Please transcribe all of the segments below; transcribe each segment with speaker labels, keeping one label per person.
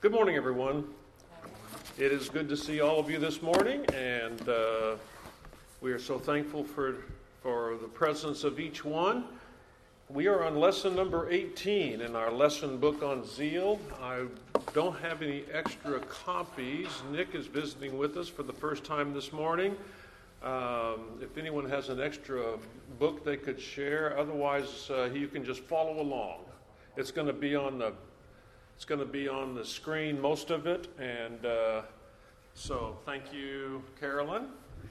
Speaker 1: Good morning, everyone. It is good to see all of you this morning, and we are so thankful for the presence of each one. We are on lesson number 18 in our lesson book on zeal. I don't have any extra copies. Nick is visiting with us for the first time this morning. If anyone has an extra book they could share, otherwise you can just follow along. It's going to be on the screen, most of it, and so thank you, Carolyn.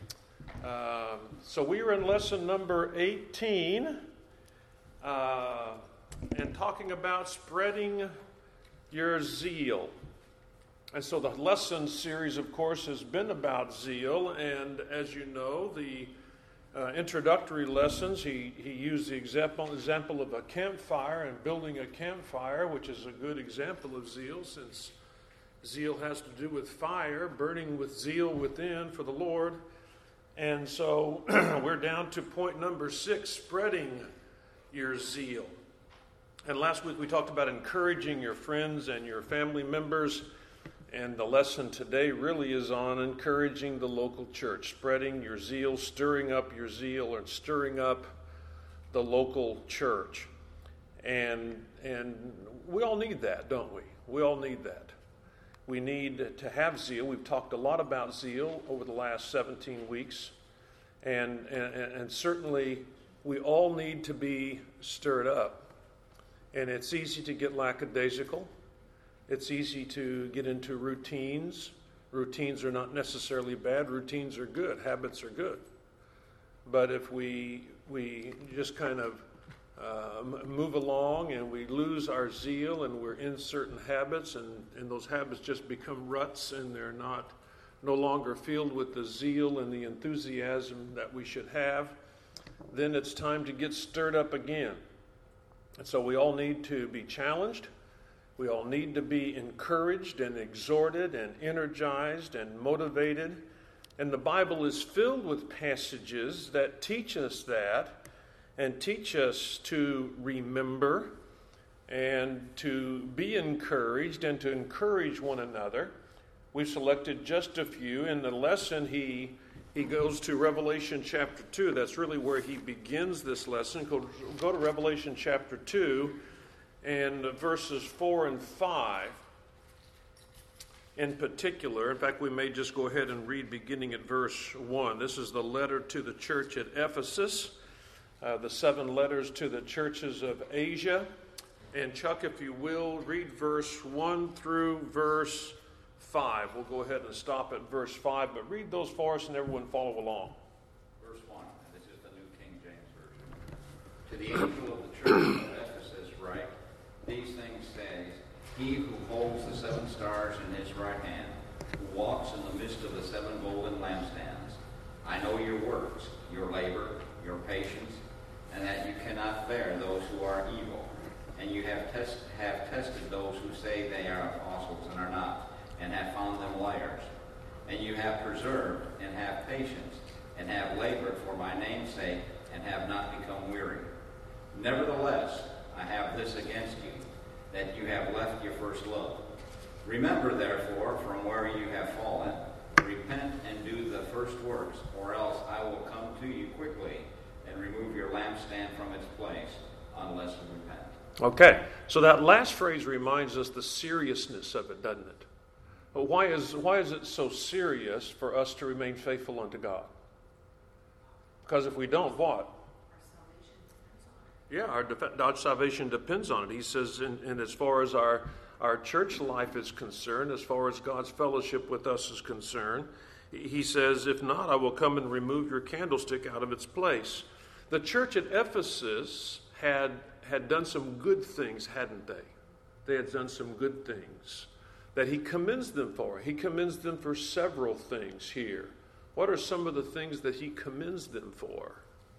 Speaker 1: So we are in lesson number 18 and talking about spreading your zeal. And so the lesson series, of course, has been about zeal, and as you know, the introductory lessons, he used the example of a campfire and building a campfire, which is a good example of zeal, since zeal has to do with fire, burning with zeal within for the Lord. And so we're down to point number 6, spreading your zeal. And last week we talked about encouraging your friends and your family members. And the lesson today really is on encouraging the local church, spreading your zeal, stirring up your zeal, or stirring up the local church. And we all need that, don't we? We all need that. We need to have zeal. We've talked a lot about zeal over the last 17 weeks. And certainly we all need to be stirred up. And it's easy to get lackadaisical. It's easy to get into routines. Routines are not necessarily bad. Routines are good. Habits are good. But if we just kind of move along and we lose our zeal and we're in certain habits and those habits just become ruts and they're no longer filled with the zeal and the enthusiasm that we should have, then it's time to get stirred up again. And so we all need to be challenged. We all need to be encouraged and exhorted and energized and motivated. And the Bible is filled with passages that teach us that and teach us to remember and to be encouraged and to encourage one another. We've selected just a few. In the lesson, he goes to Revelation chapter 2. That's really where he begins this lesson. Go to Revelation chapter 2. And verses 4 and 5 in particular. In fact, we may just go ahead and read beginning at verse 1. This is the letter to the church at Ephesus, the 7 letters to the churches of Asia. And Chuck, if you will, read verse 1 through verse 5. We'll go ahead and stop at verse 5, but read those for us and everyone follow along.
Speaker 2: Verse 1, this is the New King James Version. To the angel of the church of Ephesus write, these things says, he who holds the 7 stars in his right hand, who walks in the midst of the 7 golden lampstands. I know your works, your labor, your patience, and that you cannot bear those who are evil. And you have tested those who say they are apostles and are not, and have found them liars. And you have preserved and have patience, and have labored for my name's sake, and have not become weary. Nevertheless, I have this against you, that you have left your first love. Remember, therefore, from where you have fallen, repent and do the first works, or else I will come to you quickly and remove your lampstand from its place, unless you repent.
Speaker 1: Okay, so that last phrase reminds us the seriousness of it, doesn't it? But why is it so serious for us to remain faithful unto God? Because if we don't, what? Yeah, our salvation depends on it. He says, and as far as our church life is concerned, as far as God's fellowship with us is concerned, he says, if not, I will come and remove your candlestick out of its place. The church at Ephesus had done some good things, hadn't they? They had done some good things that he commends them for. He commends them for several things here. What are some of the things that he commends them for?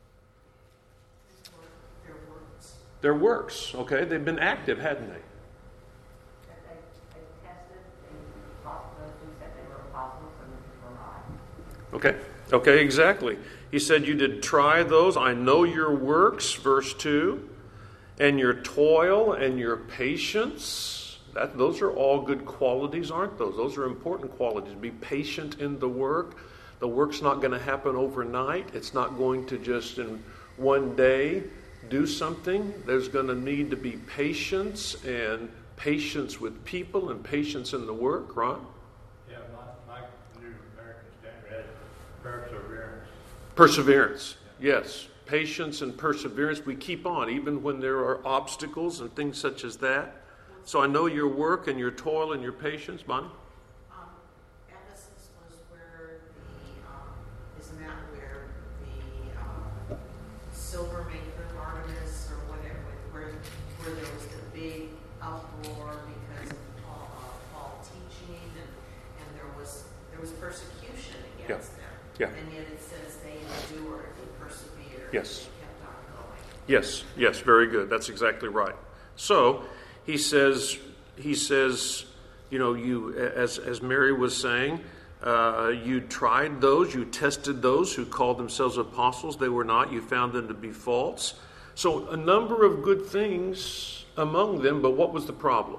Speaker 1: Their works, okay? They've been active, hadn't they?
Speaker 3: They tested, they taught those who said they were apostles and were not.
Speaker 1: Okay, exactly. He said, you did try those. I know your works, verse 2, and your toil and your patience. Those are all good qualities, aren't those? Those are important qualities. Be patient in the work. The work's not going to happen overnight. It's not going to just in one day do something. There's going to need to be patience, and patience with people and patience in the work, right?
Speaker 4: Yeah, my New American Standard has perseverance.
Speaker 1: Perseverance, yes. Patience and perseverance. We keep on, even when there are obstacles and things such as that. So I know your work and your toil and your patience, Bonnie.
Speaker 5: Ephesus was where isn't that where the silver maker Artemis or whatever, where there was the big uproar because of Paul teaching, and there was persecution against them.
Speaker 1: Yeah.
Speaker 5: And yet it says they endured, they persevered.
Speaker 1: Yes.
Speaker 5: They kept on going.
Speaker 1: Yes, very good. That's exactly right. So he says, you know, you, as Mary was saying, you tried those, you tested those who called themselves apostles. They were not. You found them to be false. So a number of good things among them, but what was the problem?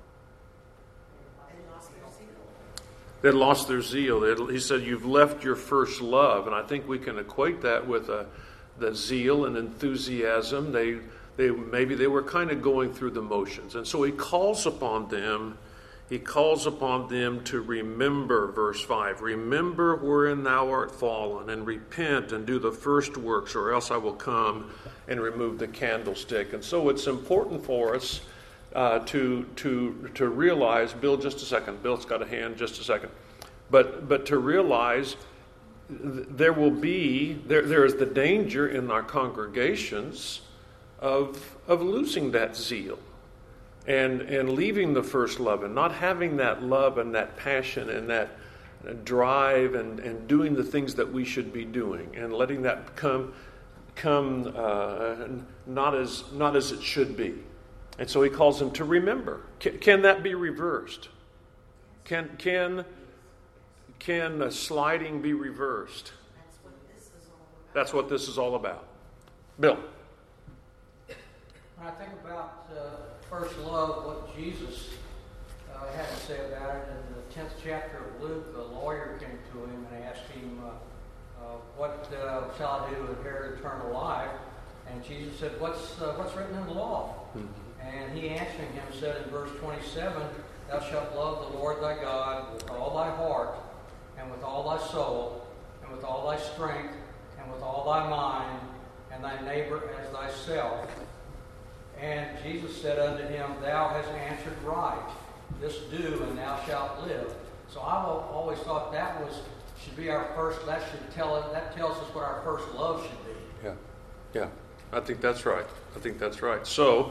Speaker 1: They lost their zeal. He said, you've left your first love. And I think we can equate that with the zeal and enthusiasm. Maybe they were kind of going through the motions. And so he calls upon them to remember, verse 5, remember wherein thou art fallen, and repent and do the first works, or else I will come and remove the candlestick. And so it's important for us to realize, Bill, just a second. Bill's got a hand, just a second. But to realize there is the danger in our congregations of losing that zeal and leaving the first love and not having that love and that passion and that drive and doing the things that we should be doing and letting that come not as it should be. And so he calls them to remember. Can that be reversed? Can sliding be reversed? That's what this is all about. Bill.
Speaker 6: When I think about first love, what Jesus had to say about it, in the 10th chapter of Luke, the lawyer came to him and asked him, what shall I do to inherit eternal life? And Jesus said, what's written in the law? Mm-hmm. And he answering him said in verse 27, thou shalt love the Lord thy God with all thy heart, and with all thy soul, and with all thy strength, and with all thy mind, and thy neighbor as thyself. And Jesus said unto him, thou hast answered right. This do, and thou shalt live. So I've always thought that should be our first. That tells us what our first love should be.
Speaker 1: Yeah. I think that's right. So,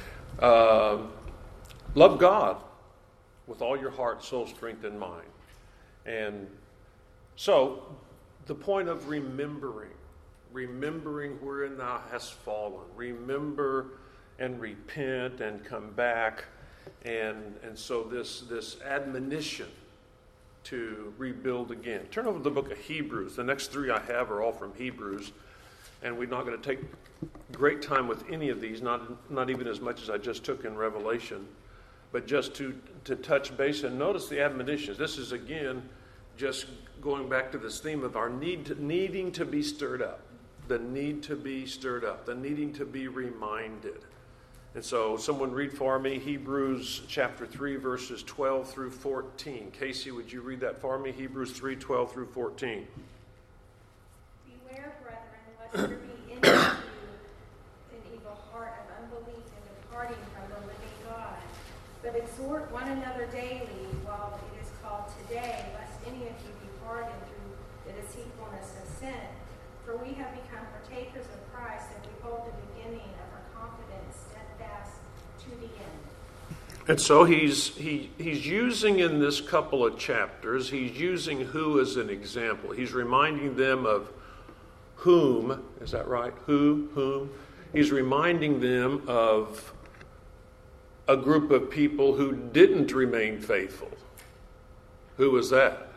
Speaker 1: love God with all your heart, soul, strength, and mind. And so, the point of remembering wherein thou hast fallen. Remember and repent and come back. And so this admonition to rebuild again. Turn over to the book of Hebrews. The next three I have are all from Hebrews. And we're not going to take great time with any of these, not even as much as I just took in Revelation, but just to touch base and notice the admonitions. This is, again, just going back to this theme of our needing to be stirred up, the need to be stirred up, the needing to be reminded. And so someone read for me Hebrews chapter 3, verses 12 through 14. Casey, would you read that for me? Hebrews 3, 12 through 14.
Speaker 7: Beware, brethren, lest there be in you an evil heart of unbelief and departing from the living God. But exhort one another daily while it is called today, lest any of you be hardened through the deceitfulness of sin. For we have become partakers of Christ, and we hold the beginning of our confidence steadfast to the end.
Speaker 1: And so he's using in this couple of chapters, he's using who as an example. He's reminding them of whom, is that right? Whom? He's reminding them of a group of people who didn't remain faithful. Who was that?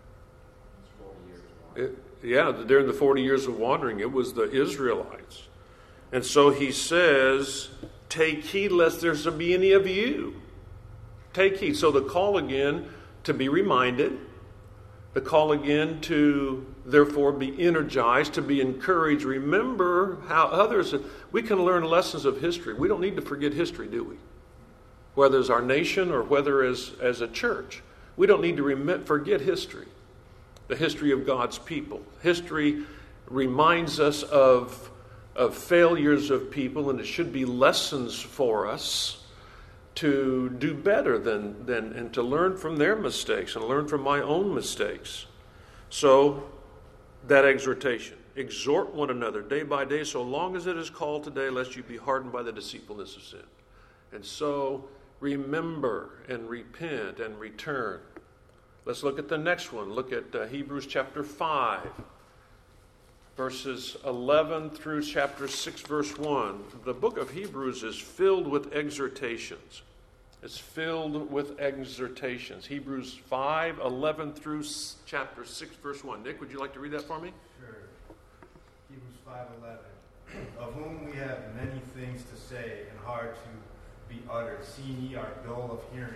Speaker 2: 40 years.
Speaker 1: During the 40 years of wandering, it was the Israelites. And so he says, take heed lest there be any of you Take heed. So the call again to be reminded, the call again to therefore be energized, to be encouraged. Remember how others, we can learn lessons of history. We don't need to forget history, do we? Whether it's our nation or whether as a church. We don't need to forget history, the history of God's people. History reminds us of failures of people, and it should be lessons for us to do better and to learn from their mistakes and learn from my own mistakes. So, that exhortation. Exhort one another day by day, so long as it is called today, lest you be hardened by the deceitfulness of sin. And so, remember and repent and return. Let's look at the next one. Look at Hebrews chapter 5, verses 11 through chapter 6, verse 1. The book of Hebrews is filled with exhortations. It's filled with exhortations. Hebrews 5, 11 through chapter 6, verse 1. Nick, would you like to read that for me?
Speaker 8: Sure. Hebrews 5:11. Of whom we have many things to say and hard to be uttered, seeing ye are dull of hearing.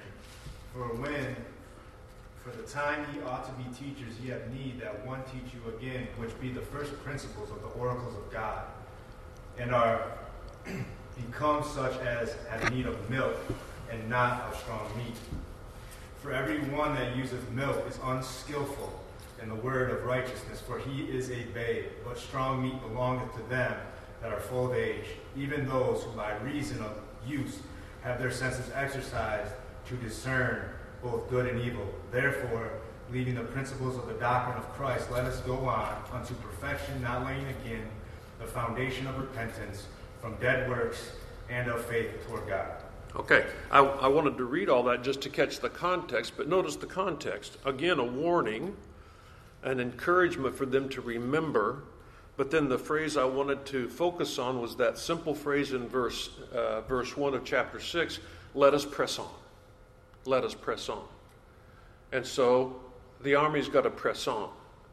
Speaker 8: For the time ye ought to be teachers, ye have need that one teach you again, which be the first principles of the oracles of God, and are become such as have need of milk, and not of strong meat. For every one that useth milk is unskillful in the word of righteousness, for he is a babe. But strong meat belongeth to them that are full of age, even those who by reason of use have their senses exercised to discern both good and evil. Therefore, leaving the principles of the doctrine of Christ, let us go on unto perfection, not laying again the foundation of repentance from dead works and of faith toward God.
Speaker 1: Okay, I wanted to read all that just to catch the context, but notice the context. Again, a warning, an encouragement for them to remember, but then the phrase I wanted to focus on was that simple phrase in verse 1 of chapter 6, let us press on. Let us press on. And so the army's got to press on.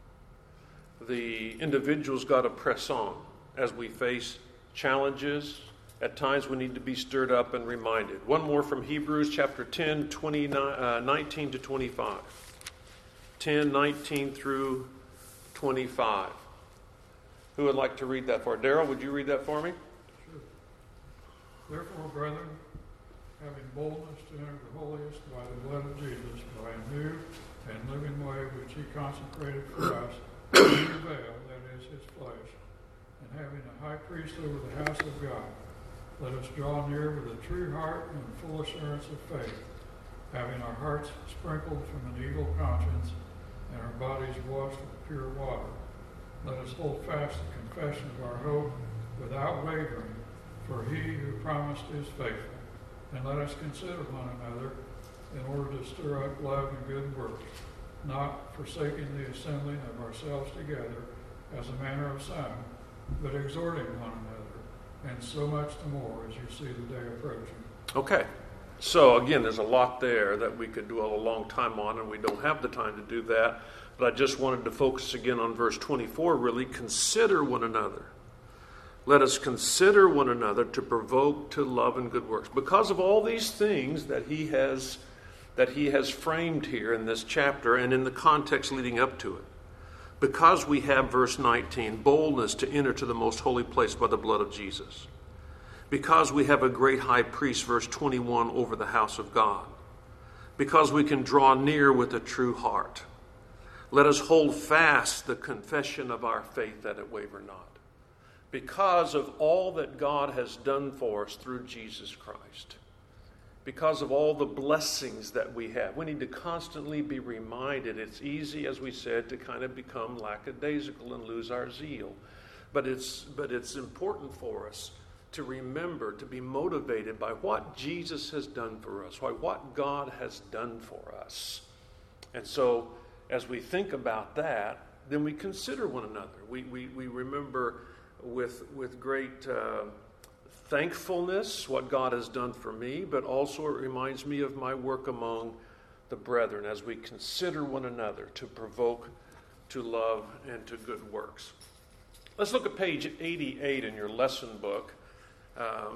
Speaker 1: The individual's got to press on as we face challenges. At times we need to be stirred up and reminded. One more from Hebrews chapter 10, 19 to 25. 10, 19 through 25. Who would like to read that for? Darrell, would you read that for me?
Speaker 9: Sure. Therefore, brethren, having boldness to enter the holiest by the blood of Jesus, by a new and living way which he consecrated for us, in the veil, that is his flesh, and having a high priest over the house of God, let us draw near with a true heart and full assurance of faith, having our hearts sprinkled from an evil conscience and our bodies washed with pure water. Let us hold fast the confession of our hope without wavering, for he who promised is faithful. And let us consider one another in order to stir up love and good works, not forsaking the assembling of ourselves together as a manner of some, but exhorting one another, and so much the more as you see the day approaching.
Speaker 1: Okay. So again, there's a lot there that we could dwell a long time on, and we don't have the time to do that. But I just wanted to focus again on verse 24, really. Consider one another. Let us consider one another to provoke to love and good works. Because of all these things that he has framed here in this chapter and in the context leading up to it. Because we have, verse 19, boldness to enter to the most holy place by the blood of Jesus. Because we have a great high priest, verse 21, over the house of God. Because we can draw near with a true heart. Let us hold fast the confession of our faith, that it waver not. Because of all that God has done for us through Jesus Christ. Because of all the blessings that we have. We need to constantly be reminded. It's easy, as we said, to kind of become lackadaisical and lose our zeal. But it's important for us to remember, to be motivated by what Jesus has done for us, by what God has done for us. And so, as we think about that, then we consider one another. We remember with great thankfulness what God has done for me, but also it reminds me of my work among the brethren as we consider one another to provoke to love and to good works. Let's look at page 88 in your lesson book.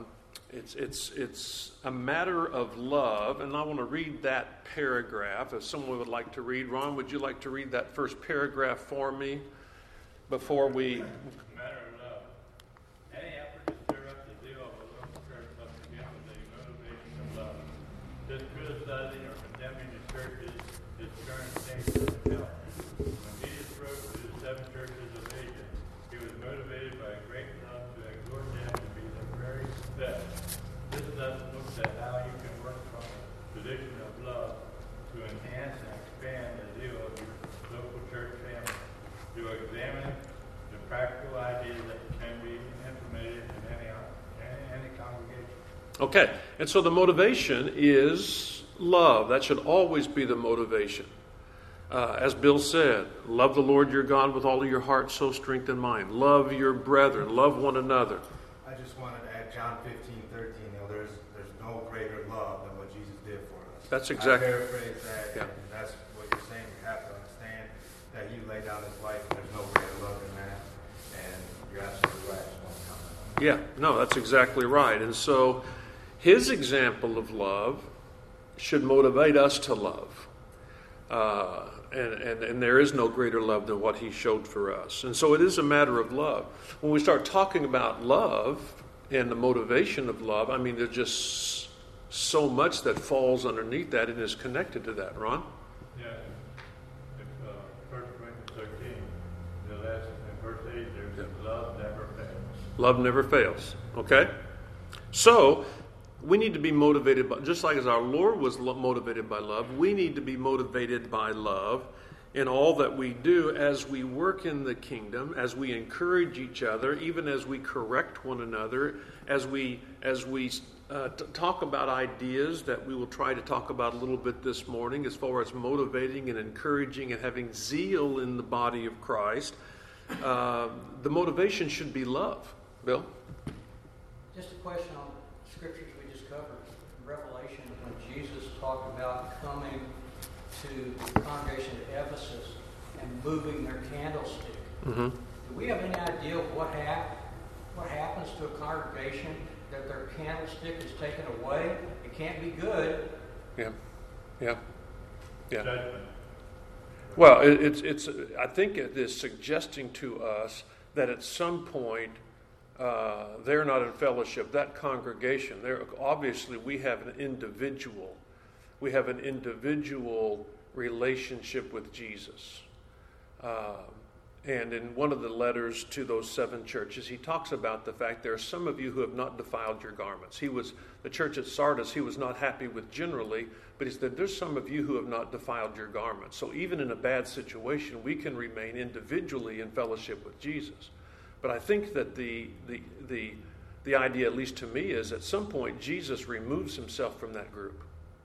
Speaker 1: It's a matter of love, and I want to read that paragraph. If someone would like to read, Ron, would you like to read that first paragraph for me before we?
Speaker 4: Matter of love. Any effort to stir up the zeal of a local church must begin with a motivation of love. This criticizing or condemning the churches is turned dangerous and hell. When Jesus wrote to the 7 churches of Asia, he was motivated by a great love to exhort them to be the very best. This lesson looks at how you can work from a position of love to enhance and expand the zeal of your local church family. To examine the practical ideas that can be implemented in any congregation.
Speaker 1: Okay, and so the motivation is love. That should always be the motivation. As Bill said, love the Lord your God with all of your heart, soul, strength, and mind. Love your brethren. Love one another.
Speaker 8: I just wanted to add John 15:13. There's no greater love than what Jesus did for us.
Speaker 1: That's exactly.
Speaker 8: I paraphrase that,
Speaker 1: Yeah.
Speaker 8: and that's what you're saying. We have to understand that he laid down his life, and there's no greater love than that. And you're absolutely right. I just want to comment on that.
Speaker 1: Yeah, no, that's exactly right. And so his example of love should motivate us to love. And there is no greater love than what he showed for us. And so it is a matter of love. When we start talking about love and the motivation of love, I mean, there's just so much that falls underneath that and is connected to that. Ron?
Speaker 4: Yeah. If 1 Corinthians 13, the last in verse 8, there's love never fails.
Speaker 1: Love never fails. Okay? So we need to be motivated by, just like as our Lord was motivated by love, we need to be motivated by love in all that we do as we work in the kingdom, as we encourage each other, even as we correct one another, as we talk about ideas that we will try to talk about a little bit this morning as far as motivating and encouraging and having zeal in the body of Christ. The motivation should be love. Bill?
Speaker 6: Just a question on scriptures we just covered. Revelation, when Jesus talked about coming to the congregation at Ephesus and moving their candlestick.
Speaker 1: Mm-hmm.
Speaker 6: Do we have any idea of what happens to a congregation that their candlestick is taken away? It can't be good.
Speaker 1: Yeah.
Speaker 4: Judgment.
Speaker 1: Well, it's. I think it is suggesting to us that at some point they're not in fellowship. That congregation, obviously we have an individual. We have an individual relationship with Jesus. And in one of the letters to those 7 churches, he talks about the fact there are some of you who have not defiled your garments. The church at Sardis, he was not happy with generally, but he said, there's some of you who have not defiled your garments. So even in a bad situation, we can remain individually in fellowship with Jesus. But I think that the idea, at least to me, is at some point Jesus removes himself from that group.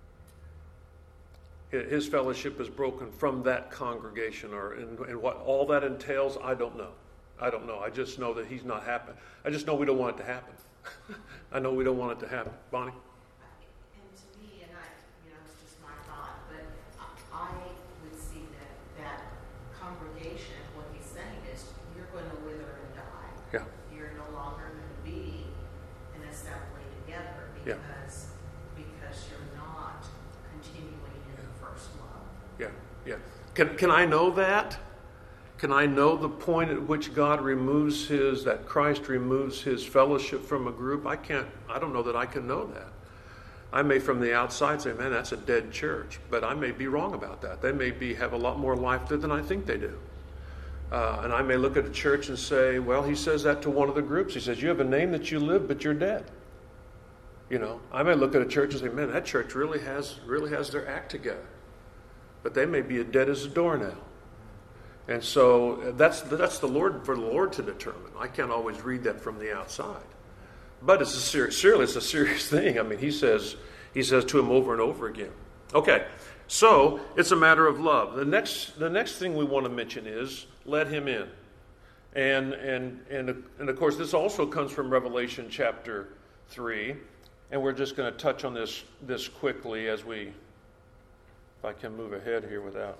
Speaker 1: His fellowship is broken from that congregation, and what all that entails, I don't know. I just know that he's not happy. I just know we don't want it to happen. I know we don't want it to happen. Bonnie?
Speaker 5: And to me, it's just my thought, but I would see that congregation, what he's saying is, you're going to wither and die.
Speaker 1: Yeah.
Speaker 5: You're no longer going to be an assembly together because you're not continuing in the first love.
Speaker 1: Yeah. Can I know that? Can I know the point at which God removes that Christ removes his fellowship from a group? I don't know that I can know that. I may from the outside say, man, that's a dead church. But I may be wrong about that. They may have a lot more life there than I think they do. And I may look at a church and say, well, he says that to one of the groups. He says, you have a name that you live, but you're dead. I may look at a church and say, man, that church really has their act together. But they may be as dead as a doornail. And so that's for the Lord to determine. I can't always read that from the outside. But it's a serious thing. I mean, he says to him over and over again. Okay, so it's a matter of love. The next thing we want to mention is let him in. And of course, this also comes from Revelation chapter 3. And we're just going to touch on this quickly if I can move ahead here without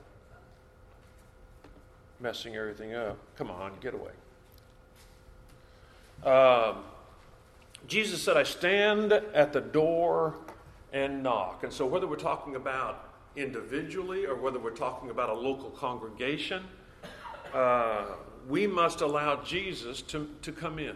Speaker 1: messing everything up. Come on, get away. Jesus said, I stand at the door and knock. And so whether we're talking about individually or whether we're talking about a local congregation, we must allow Jesus to come in.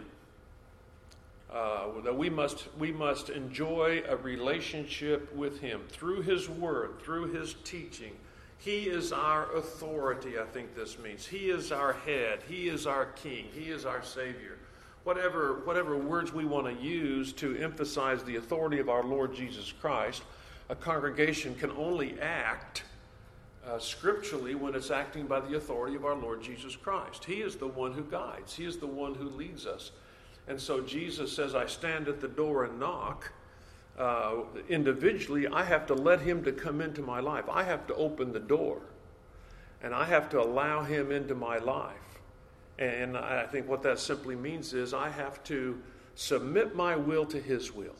Speaker 1: That we must enjoy a relationship with him through his word, through his teaching. He is our authority, I think this means. He is our head. He is our king. He is our savior. Whatever words we want to use to emphasize the authority of our Lord Jesus Christ, a congregation can only act scripturally when it's acting by the authority of our Lord Jesus Christ. He is the one who guides. He is the one who leads us. And so Jesus says, I stand at the door and knock. Individually, I have to let him to come into my life. I have to open the door. And I have to allow him into my life. And I think what that simply means is I have to submit my will to his will.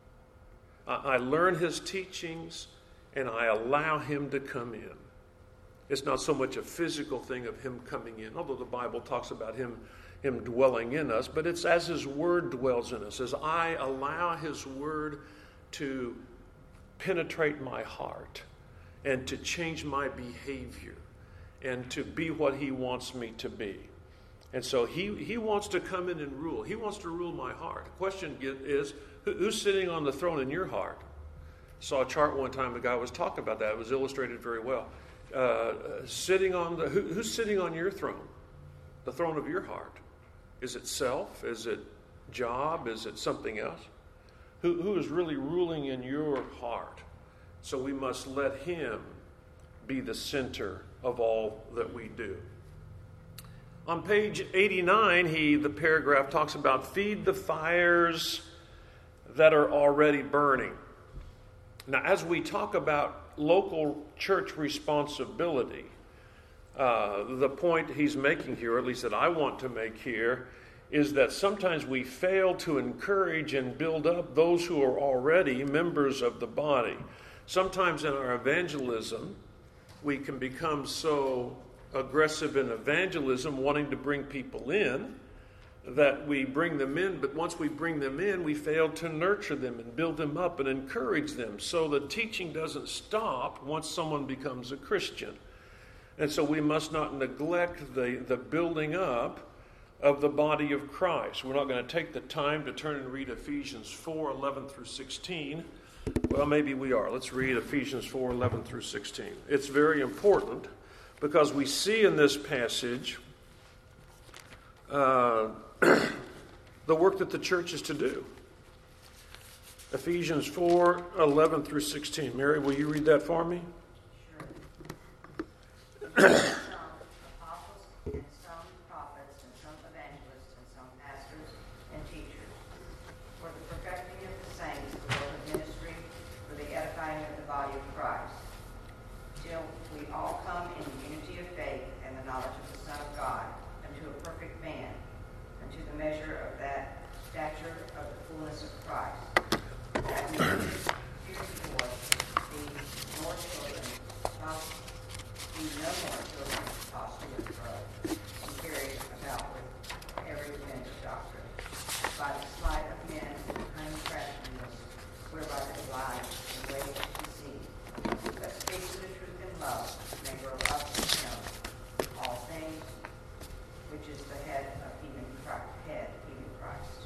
Speaker 1: I learn his teachings and I allow him to come in. It's not so much a physical thing of him coming in, although the Bible talks about him dwelling in us, but it's as his word dwells in us, as I allow his word to penetrate my heart and to change my behavior and to be what he wants me to be. And so he wants to come in and rule. He wants to rule my heart. The question is, who's sitting on the throne in your heart? I saw a chart one time, the guy was talking about that. It was illustrated very well. Who's sitting on your throne? The throne of your heart. Is it self? Is it job? Is it something else? Who is really ruling in your heart? So we must let him be the center of all that we do. On page 89, the paragraph talks about feed the fires that are already burning. Now, as we talk about local church responsibility, the point he's making here, or at least that I want to make here, is that sometimes we fail to encourage and build up those who are already members of the body. Sometimes in our evangelism, we can become so aggressive in evangelism, wanting to bring people in, that we bring them in, but once we bring them in, we fail to nurture them and build them up and encourage them. So the teaching doesn't stop once someone becomes a Christian. And so we must not neglect the building up of the body of Christ. We're not going to take the time to turn and read Ephesians 4:11 through 16. Well, maybe we are. Let's read Ephesians 4:11 through 16. It's very important because we see in this passage the work that the church is to do. Ephesians 4:11 through 16. Mary, will you read that for me?
Speaker 3: Sure. Some apostles and some prophets and some evangelists and some pastors and teachers for the perfecting of the saints, the work of ministry, for the edifying of the body of Christ, till we all come in the unity of faith and the knowledge of the Son of God, unto a perfect man, unto the measure of that stature of the fullness of Christ. That we heretofore be more children, be no more children, tossed to and fro, and carried about with every wind of doctrine, by the sleight of men and cunning craftiness, whereby they lie and wait to deceive. But speak to the truth in love, may grow up in him, all things, which is the head, even Christ.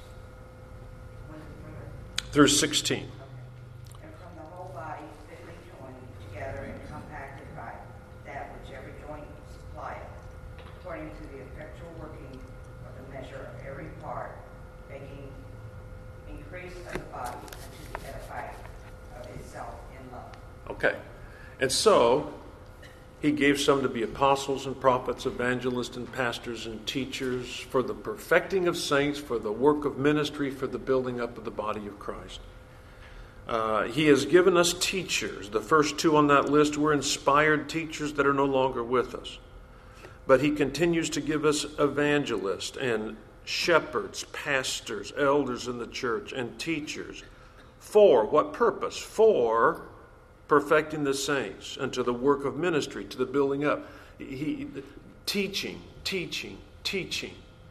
Speaker 1: Through 16.
Speaker 3: And from the whole body, fitly joined together and compacted by that which every joint supplieth, according to the effectual working of the measure of every part, making increase of the body unto the edifying of itself in love.
Speaker 1: Okay. And so, he gave some to be apostles and prophets, evangelists and pastors and teachers for the perfecting of saints, for the work of ministry, for the building up of the body of Christ. He has given us teachers. The first two on that list were inspired teachers that are no longer with us. But he continues to give us evangelists and shepherds, pastors, elders in the church, and teachers. For what purpose? For perfecting the saints unto the work of ministry, to the building up. Teaching.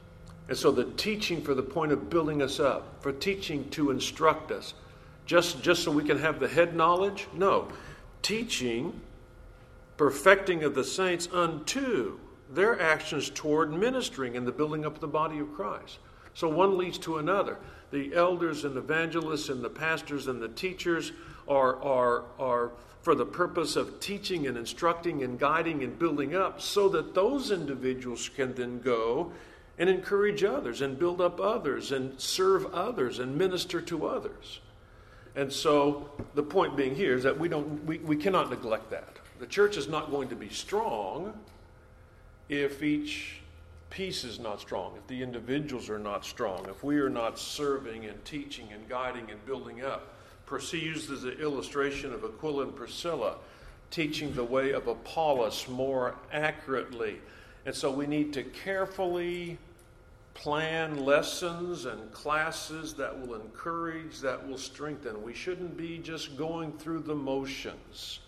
Speaker 1: And so the teaching for the point of building us up, for teaching to instruct us, just so we can have the head knowledge? No. Teaching, perfecting of the saints unto their actions toward ministering and the building up of the body of Christ. So one leads to another. The elders and evangelists and the pastors and the teachers are for the purpose of teaching and instructing and guiding and building up, so that those individuals can then go and encourage others and build up others and serve others and minister to others. And so the point being here is that we cannot neglect that. The church is not going to be strong if each piece is not strong, if the individuals are not strong, if we are not serving and teaching and guiding and building up. Percy uses the illustration of Aquila and Priscilla teaching the way of Apollos more accurately. And so we need to carefully plan lessons and classes that will encourage, that will strengthen. We shouldn't be just going through the motions.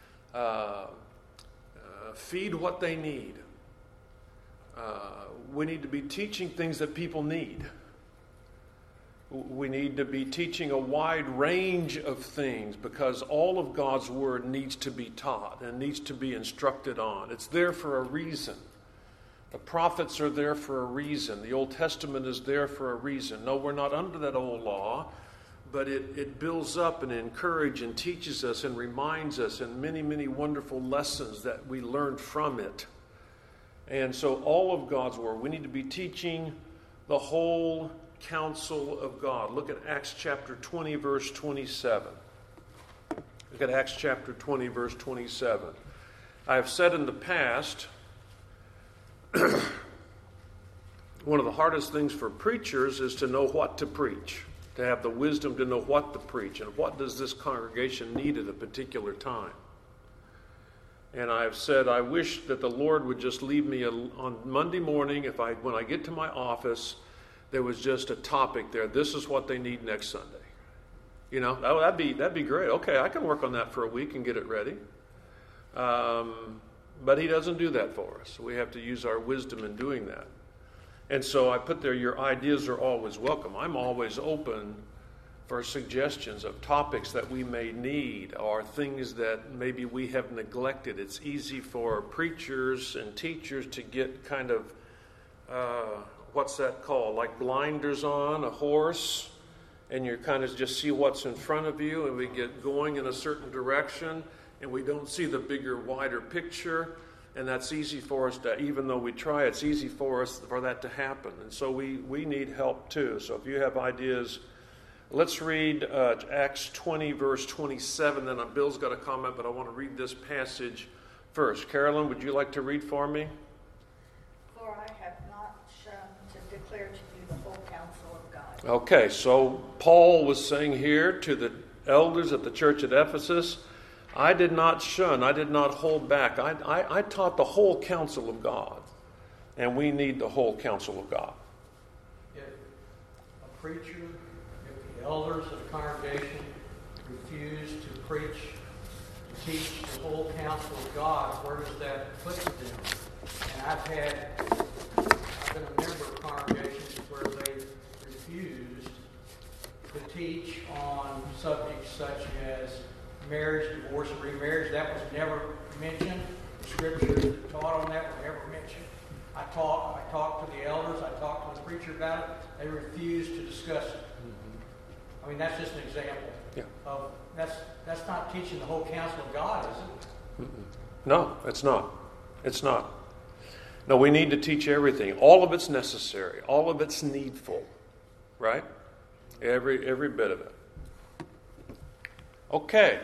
Speaker 1: Feed what they need. We need to be teaching things that people need. We need to be teaching a wide range of things, because all of God's Word needs to be taught and needs to be instructed on. It's there for a reason. The prophets are there for a reason. The Old Testament is there for a reason. No, we're not under that old law, but it builds up and encourages and teaches us and reminds us, and many, many wonderful lessons that we learned from it. And so all of God's Word, we need to be teaching the whole counsel of God. Look at Acts chapter 20, verse 27. Look at Acts chapter 20, verse 27. I have said in the past, one of the hardest things for preachers is to know what to preach, to have the wisdom to know what to preach, and what does this congregation need at a particular time. And I've said, I wish that the Lord would just leave me on Monday morning, when I get to my office, there was just a topic there. This is what they need next Sunday. You know, that'd be great. Okay, I can work on that for a week and get it ready. But he doesn't do that for us. We have to use our wisdom in doing that. And so I put there, your ideas are always welcome. I'm always open for suggestions of topics that we may need, or things that maybe we have neglected. It's easy for preachers and teachers to get kind of, what's that called? Like blinders on a horse, and you kind of just see what's in front of you, and we get going in a certain direction, and we don't see the bigger, wider picture. And that's easy for us to, even though we try, it's easy for us for that to happen. And so we need help too. So if you have ideas, let's read Acts 20, verse 27. Then Bill's got a comment, but I want to read this passage first. Carolyn, would you like to read for me?
Speaker 10: For I have not shown to declare to you the whole counsel of God.
Speaker 1: Okay, so Paul was saying here to the elders at the church at Ephesus, I did not shun, I did not hold back. I taught the whole counsel of God. And we need the whole counsel of God.
Speaker 6: If a preacher, if the elders of the congregation refuse to preach, to teach the whole counsel of God, where does that put them? And I've been a member of congregations where they refused to teach on subjects such as marriage, divorce, and remarriage. That was never mentioned. The scriptures that taught on that were never mentioned. I talked to the elders, I talked to the preacher about it. They refused to discuss it. I mean, that's just an example.
Speaker 1: Yeah.
Speaker 6: Of that's not teaching the whole counsel of God, is it?
Speaker 1: No, it's not. It's not. No, we need to teach everything. All of it's necessary. All of it's needful. Right? Every bit of it. Okay.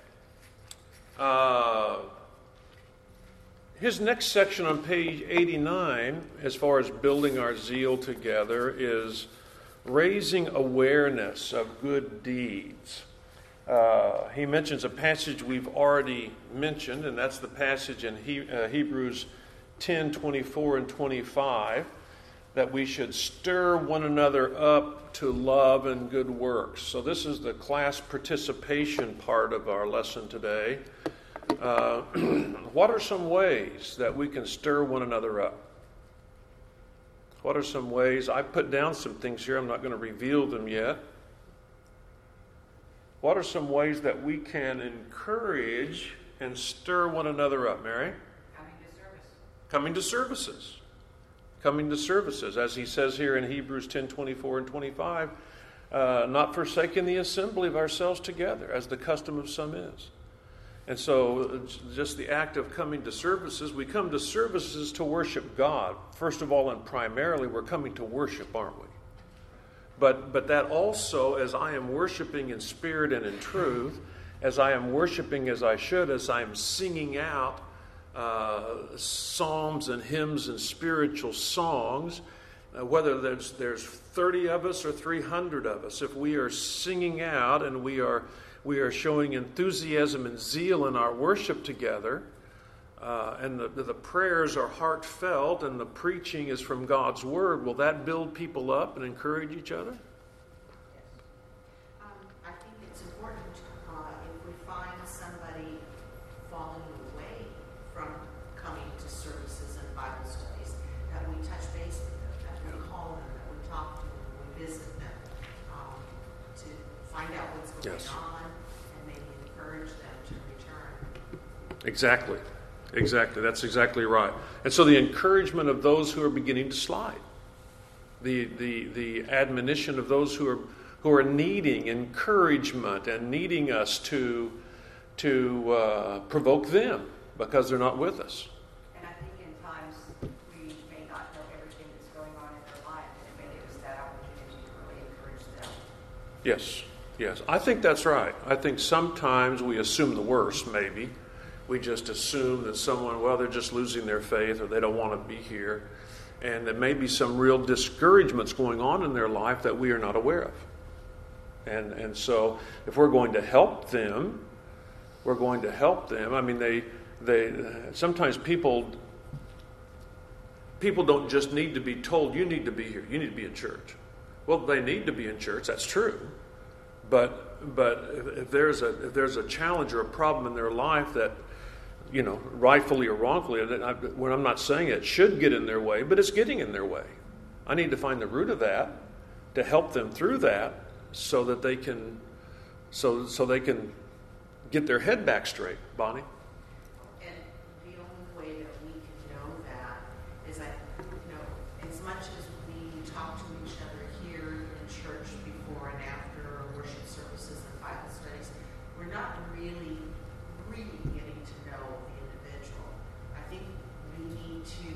Speaker 1: His next section on page 89, as far as building our zeal together, is raising awareness of good deeds. He mentions a passage we've already mentioned, and that's the passage in Hebrews 10, 24 and 25, that we should stir one another up to love and good works. So this is the class participation part of our lesson today. What are some ways that we can stir one another up? What are some ways? I put down some things here. I'm not going to reveal them yet. What are some ways that we can encourage and stir one another up, Mary?
Speaker 3: Coming to service.
Speaker 1: Coming to services. Coming to services. As he says here in Hebrews 10:24 and 25, not forsaking the assembly of ourselves together, as the custom of some is. And so just the act of coming to services, we come to services to worship God. First of all and primarily, we're coming to worship, aren't we? But that also, as I am worshiping in spirit and in truth, as I am worshiping as I should, as I am singing out psalms and hymns and spiritual songs, whether there's 30 of us or 300 of us, if we are singing out and we are showing enthusiasm and zeal in our worship together, and the prayers are heartfelt and the preaching is from God's Word, will that build people up and encourage each other?
Speaker 5: I think it's important if we find somebody falling away from coming to services and Bible studies, that we touch base with them, that we call them, that we talk to them, we visit them, to find out what's going on and maybe encourage them to return.
Speaker 1: Exactly. That's exactly right. And so the encouragement of those who are beginning to slide, the admonition of those who are needing encouragement and needing us to provoke them because they're not with us.
Speaker 3: And I think in times we may not know everything that's going on in their life, and it may give us that opportunity to really encourage them.
Speaker 1: Yes. I think that's right. I think sometimes we assume the worst, maybe. We just assume that someone, they're just losing their faith or they don't want to be here. And there may be some real discouragements going on in their life that we are not aware of. And so if we're going to help them, I mean, they sometimes people don't just need to be told, you need to be here, you need to be in church. Well, they need to be in church, that's true. But if there's a challenge or a problem in their life that, rightfully or wrongfully, when I'm not saying it should get in their way, but it's getting in their way. I need to find the root of that to help them through that so that they can get their head back straight. Bonnie?
Speaker 5: And the only way that we can know that is that, as much as we talk to each other here in church before and after worship services and Bible studies, we're not really getting to know the individual. I think we need to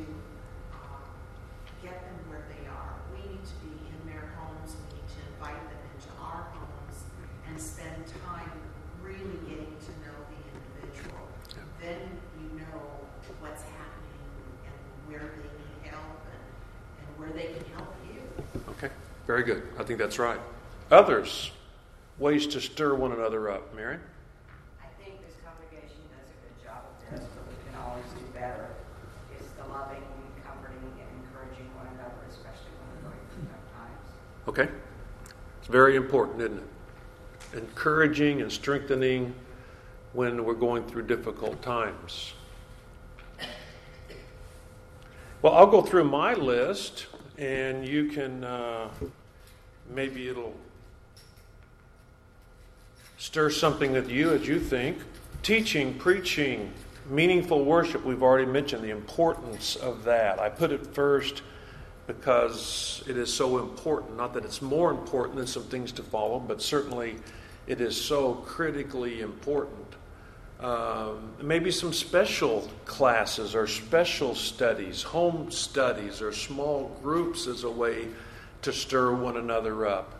Speaker 5: get them where they are. We need to be in their homes. We need to invite them into our homes and spend time really getting to know the individual. Yeah. Then you know what's happening and where they need help and where they can help you.
Speaker 1: Okay, very good. I think that's right. Others, ways to stir one another up. Mary?
Speaker 3: I think this congregation does a good job of this, but we can always do better. Is the loving, comforting, and encouraging one another, especially when we're going through tough times.
Speaker 1: Okay. It's very important, isn't it? Encouraging and strengthening when we're going through difficult times. Well, I'll go through my list, and you can, maybe it'll stir something with you as you think. Teaching, preaching, meaningful worship, we've already mentioned the importance of that. I put it first because it is so important. Not that it's more important than some things to follow, but certainly it is so critically important. Maybe some special classes or special studies, home studies or small groups as a way to stir one another up.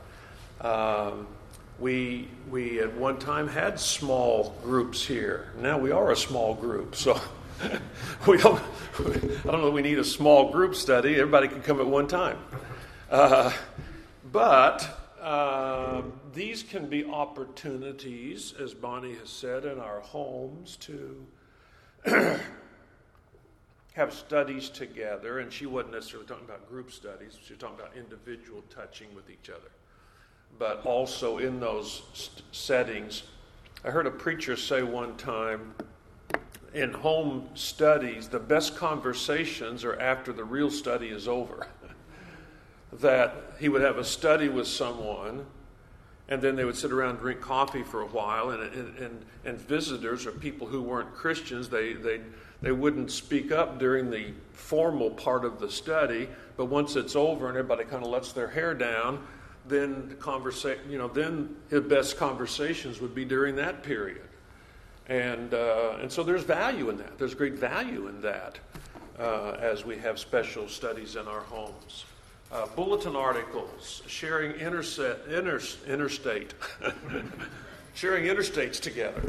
Speaker 1: We at one time had small groups here. Now we are a small group, so I don't know that we need a small group study. Everybody can come at one time. But these can be opportunities, as Bonnie has said, in our homes to have studies together. And she wasn't necessarily talking about group studies. She was talking about individual touching with each other. But also in those settings, I heard a preacher say one time, in home studies, the best conversations are after the real study is over. that he would have a study with someone, and then they would sit around and drink coffee for a while, and visitors or people who weren't Christians, they wouldn't speak up during the formal part of the study, but once it's over and everybody kind of lets their hair down, then then his best conversations would be during that period. And so there's value in that. There's great value in that as we have special studies in our homes. Bulletin articles, sharing interstate, sharing interstates together.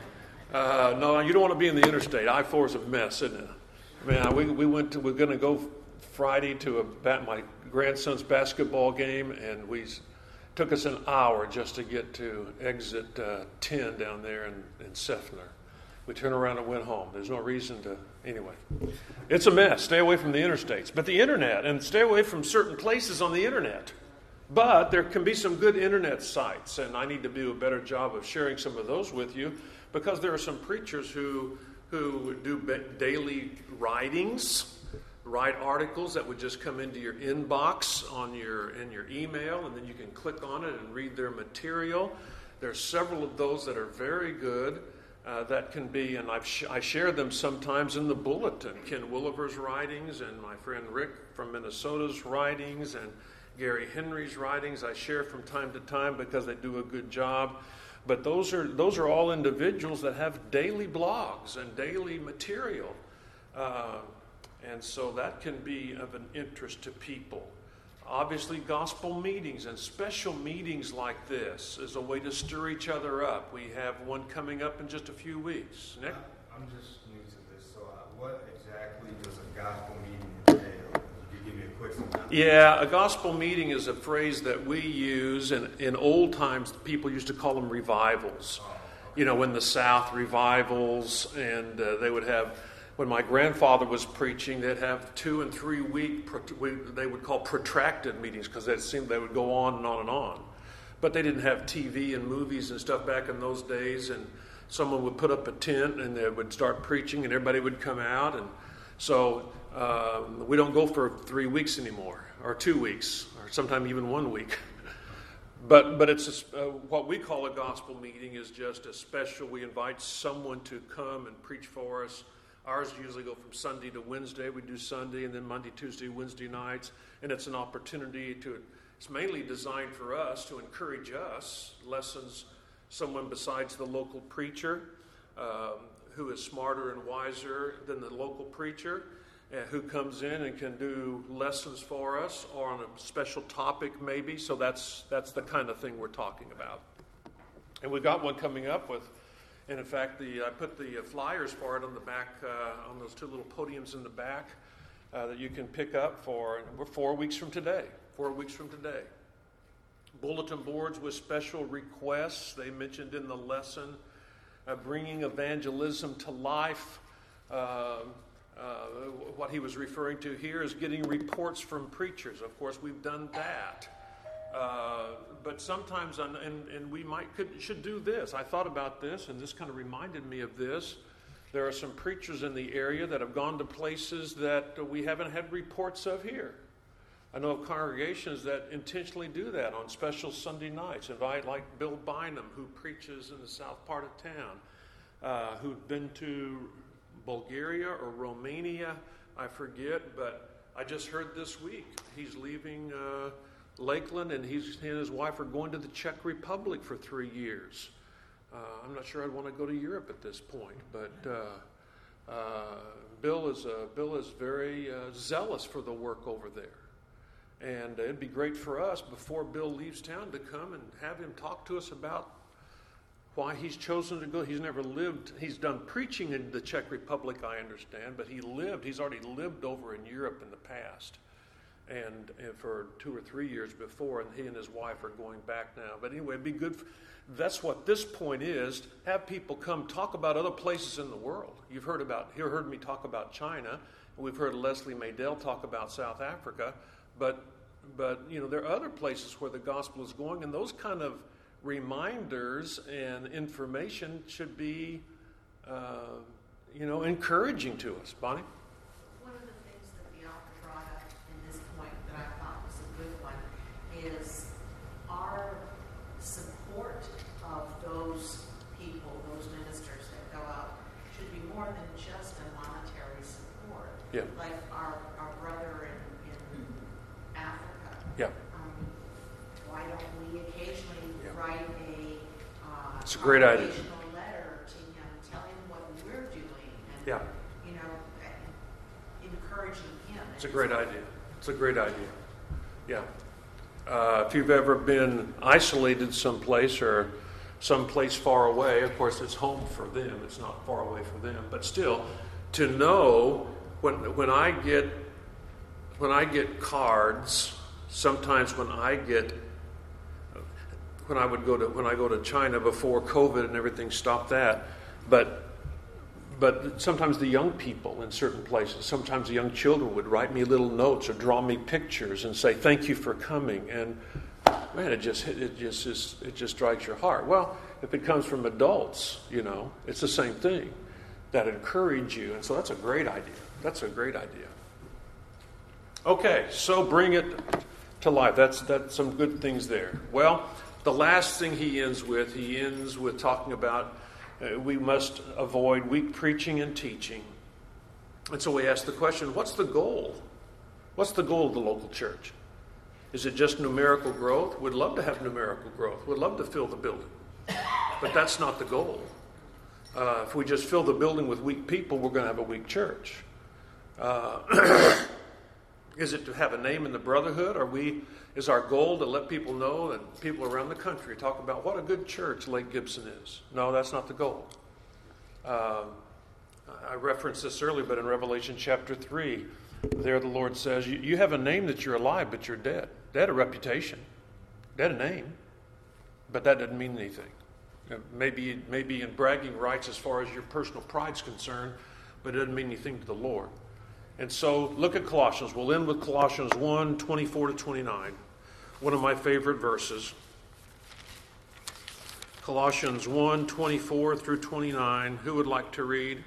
Speaker 1: No, you don't want to be in the interstate. I-4 is a mess, isn't it? Man, we're going to go Friday to my grandson's basketball game, and took us an hour just to get to exit 10 down there in Seffner. We turned around and went home. There's no reason to, anyway. It's a mess. Stay away from the interstates. But the internet, and stay away from certain places on the internet. But there can be some good internet sites, and I need to do a better job of sharing some of those with you, because there are some preachers who do daily writings, write articles that would just come into your inbox in your email, and then you can click on it and read their material. There are several of those that are very good. That can be, and I share them sometimes in the bulletin. Ken Williver's writings and my friend Rick from Minnesota's writings and Gary Henry's writings I share from time to time because they do a good job. But those are all individuals that have daily blogs and daily material. And so that can be of an interest to people. Obviously, gospel meetings and special meetings like this is a way to stir each other up. We have one coming up in just a few weeks. Nick?
Speaker 8: I'm just new to this, so what exactly does a gospel meeting entail? Could you give me a quick synopsis?
Speaker 1: Yeah, a gospel meeting is a phrase that we use, and in old times, people used to call them revivals. You know, in the South, revivals, and they would have... When my grandfather was preaching, they'd have 2 and 3 week, they would call protracted meetings, because it seemed they would go on and on and on. But they didn't have TV and movies and stuff back in those days, and someone would put up a tent and they would start preaching and everybody would come out. And so we don't go for 3 weeks anymore, or 2 weeks, or sometimes even 1 week. But it's what we call a gospel meeting is just a special, we invite someone to come and preach for us. Ours usually go from Sunday to Wednesday. We do Sunday and then Monday, Tuesday, Wednesday nights. And it's an opportunity it's mainly designed for us to encourage us, lessons, someone besides the local preacher who is smarter and wiser than the local preacher, who comes in and can do lessons for us or on a special topic maybe. So that's the kind of thing we're talking about. And we've got one coming up with... And in fact, I put the flyers for it on the back, on those 2 little podiums in the back that you can pick up for. We're 4 weeks from today. 4 weeks from today. Bulletin boards with special requests. They mentioned in the lesson, bringing evangelism to life. What he was referring to here is getting reports from preachers. Of course, we've done that. But sometimes, and we should do this. I thought about this, and this kind of reminded me of this. There are some preachers in the area that have gone to places that we haven't had reports of here. I know of congregations that intentionally do that on special Sunday nights. Invite like Bill Bynum, who preaches in the south part of town, who'd been to Bulgaria or Romania, I forget, but I just heard this week he's leaving Lakeland, and he and his wife are going to the Czech Republic for 3 years. I'm not sure I'd want to go to Europe at this point, but Bill is very zealous for the work over there. And it'd be great for us, before Bill leaves town, to come and have him talk to us about why he's chosen to go. He's never lived, he's done preaching in the Czech Republic, I understand, but he's already lived over in Europe in the past. And for 2 or 3 years before, and he and his wife are going back now. But anyway, it'd be good. That's what this point is. Have people come talk about other places in the world. You've heard me talk about China. And we've heard Leslie Maydell talk about South Africa. But you know, there are other places where the gospel is going, and those kind of reminders and information should be, encouraging to us. Bonnie?
Speaker 5: One of the things that the author brought up in this point that I thought was a good one
Speaker 1: Yeah.
Speaker 5: Like our brother in Africa.
Speaker 1: Yeah.
Speaker 5: Why don't we occasionally
Speaker 1: Yeah.
Speaker 5: write
Speaker 1: It's a great idea.
Speaker 5: motivational letter to him, tell him what we're doing, and
Speaker 1: Yeah.
Speaker 5: encouraging him.
Speaker 1: It's a great idea. It's a great idea. Yeah. If you've ever been isolated someplace or someplace far away, of course it's home for them. It's not far away for them. But still, to know when I get cards, sometimes when I go to China before COVID and everything stopped that, but sometimes the young people in certain places, sometimes the young children would write me little notes or draw me pictures and say, "Thank you for coming." And man, it just strikes your heart. Well, if it comes from adults, it's the same thing that encourage you. And so that's a great idea. That's a great idea. Okay, so bring it to life. That's some good things there. Well, the last thing he ends with talking about we must avoid weak preaching and teaching. And so we ask the question, what's the goal? What's the goal of the local church? Is it just numerical growth? We'd love to have numerical growth. We'd love to fill the building. But that's not the goal. If we just fill the building with weak people, we're going to have a weak church. Is it to have a name in the brotherhood? Is our goal to let people know and people around the country talk about what a good church Lake Gibson is? No, that's not the goal. I referenced this earlier, but in Revelation chapter 3, there the Lord says, you have a name that you're alive, but you're dead. Dead a reputation. Dead a name. But that doesn't mean anything. Maybe in bragging rights as far as your personal pride's concerned, but it doesn't mean anything to the Lord. And so look at Colossians. We'll end with Colossians 1, 24 to 29. One of my favorite verses. Colossians 1, 24 through 29. Who would like to read?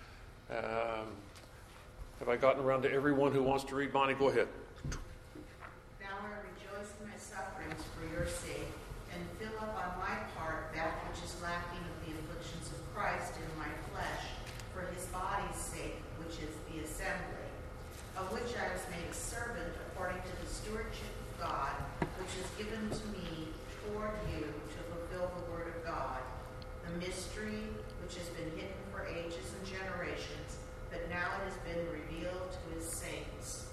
Speaker 1: Have I gotten around to everyone who wants to read? Bonnie, go ahead.
Speaker 5: Now I rejoice in my sufferings for your sake, and fill up on my part that which is lacking of the afflictions of Christ in my flesh, for his body's sake, which is the assembly, of which I was made a servant according to the stewardship of God, which is given to me toward you to fulfill the word of God, the mystery which has been hidden for ages and generations, but now it has been revealed to his saints,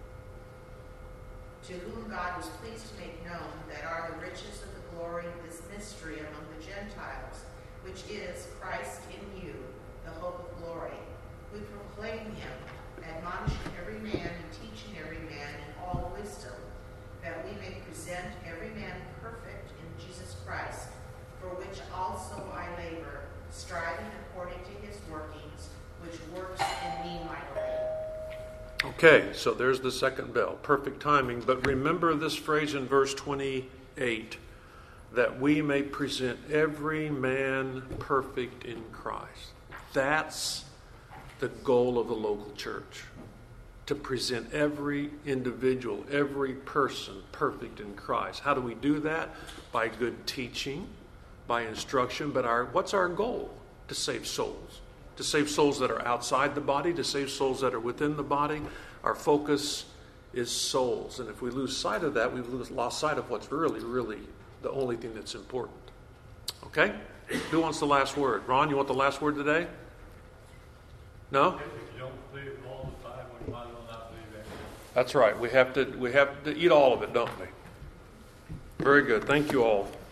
Speaker 5: to whom God was pleased to make known that are the riches of the glory of this mystery among the Gentiles, which is Christ in you, the hope of glory. We proclaim him, admonishing every man and teaching every man in all wisdom, that we may present every man perfect in Jesus Christ, for which also I labor, striving according to his workings, which works in me mightily.
Speaker 1: Okay, so there's the second bell. Perfect timing. But remember this phrase in verse 28, that we may present every man perfect in Christ. That's the goal of the local church. To present every individual, every person perfect in Christ. How do we do that? By good teaching, by instruction. But what's our goal? To save souls. To save souls that are outside the body, to save souls that are within the body. Our focus is souls. And if we lose sight of that, we've lost sight of what's really, really the only thing that's important. Okay? Who wants the last word? Ron, you want the last word today? No?
Speaker 4: If you don't believe all the time, we might as well not believe anything.
Speaker 1: That's right. We have to eat all of it, don't we? Very good. Thank you all.